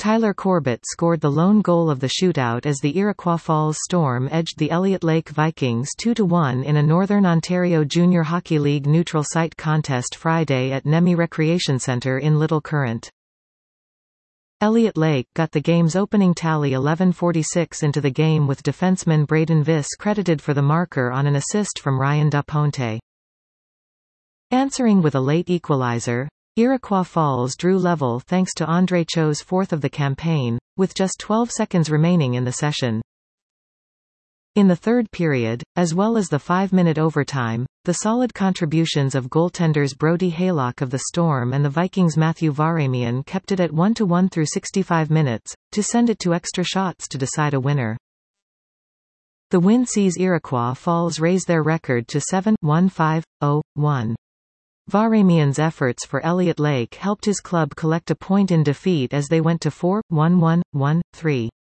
Tyler Corbett scored the lone goal of the shootout as the Iroquois Falls Storm edged the Elliott Lake Vikings 2-1 in a Northern Ontario Junior Hockey League neutral site contest Friday at Nemi Recreation Centre in Little Current. Elliott Lake got the game's opening tally 11:46 into the game, with defenseman Braden Viss credited for the marker on an assist from Ryan Duponte. Answering with a late equalizer, Iroquois Falls drew level thanks to Andre Cho's fourth of the campaign, with just 12 seconds remaining in the session. In the third period, as well as the 5-minute overtime, the solid contributions of goaltenders Brody Haylock of the Storm and the Vikings' Matthew Varamian kept it at 1-1 through 65 minutes, to send it to extra shots to decide a winner. The win sees Iroquois Falls raise their record to 7-1-5-0-1. Varamian's efforts for Elliott Lake helped his club collect a point in defeat as they went to 4-1-1-1-3.